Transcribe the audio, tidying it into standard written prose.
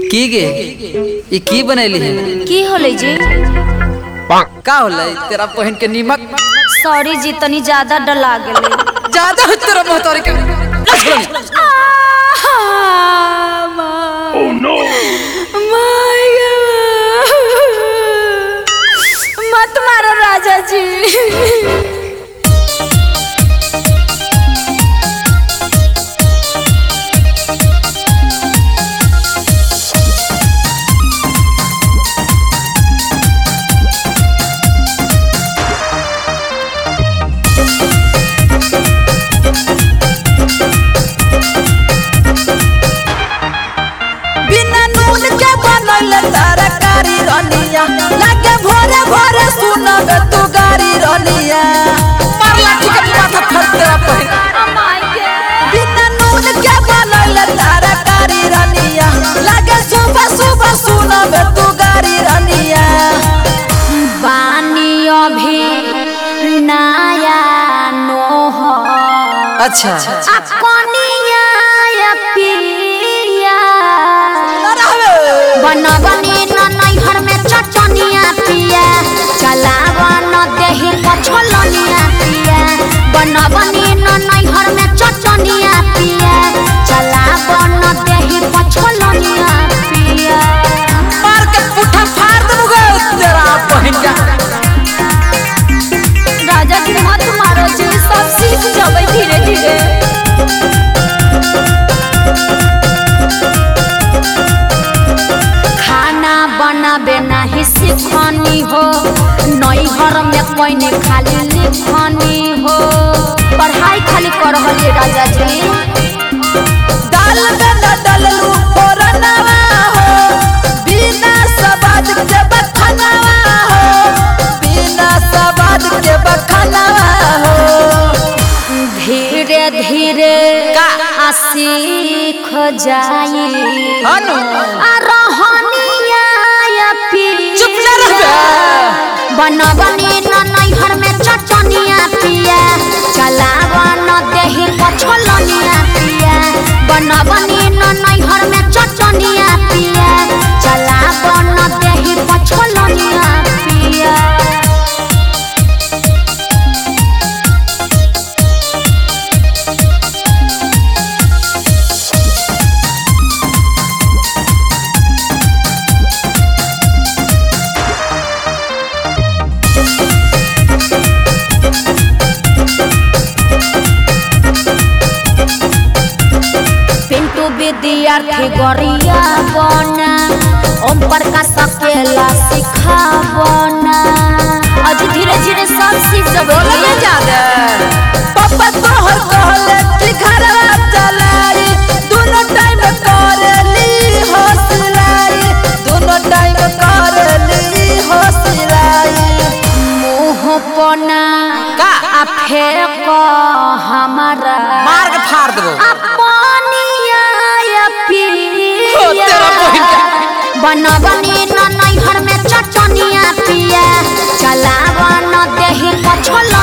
की गे ये की बनैली है? की होले जी? का होलै तेरा बहन के नीमक? सॉरी जी, तनी ज्यादा डला गेले। ज्यादा हो तेरा मोहतारी के। ओह नो माय गॉड, मत मारो राजा जी। लागे भोरे भोरे सुनब तू गारी रनिया मारला ठीक माथा फट तेरा बहन। बिना नून के बनैले तारा कारी रनिया लागे सुबह सुबह सुनब तू गारी रनिया। बानी अभी नया नोह अच्छा कनिया या पिया बनबनी नैहर में चटनिया पिया चलावा न देही पछलनिया पिया बनबनी नैहर में चटनिया पिया चलावा न देही पछलनिया पिया। मार के पुठा फाड़ दूंगा तेरा बहन का। राजा जी मत मारो जी, सब सीख जाबे धीरे धीरे। बनाबे नहीं सिखानी हो नैहर में कोई ने खाली लिखानी हो पढ़ाई खाली कर रहलिए राजा जी। दाल में न डललू फोरनवा हो बिना सवाद के बखनवा हो बिना सवाद के बखनवा हो। धीरे धीरे सीख जाई बनबनी नैहर में चटनिया पिया चलावा न देही पछलनिया पिया बनबनी नैहर में चटनिया पिया चलावा न देही पछलनिया पिया। विद्यार्थी गरिया बना ओम प्रकाश अकेला सिखा बना आज धीरे धीरे सब सीख जबे जादे पापा तोहर कहले कि घरवा चलाई दोनों टाइम करली होसलाई दोनों टाइम करली होसलाई। मुंह पना का फेंक हमारा मार के फाड़ देबो बनबनी नैहर में चटनिया पिया चलावा न देही पछल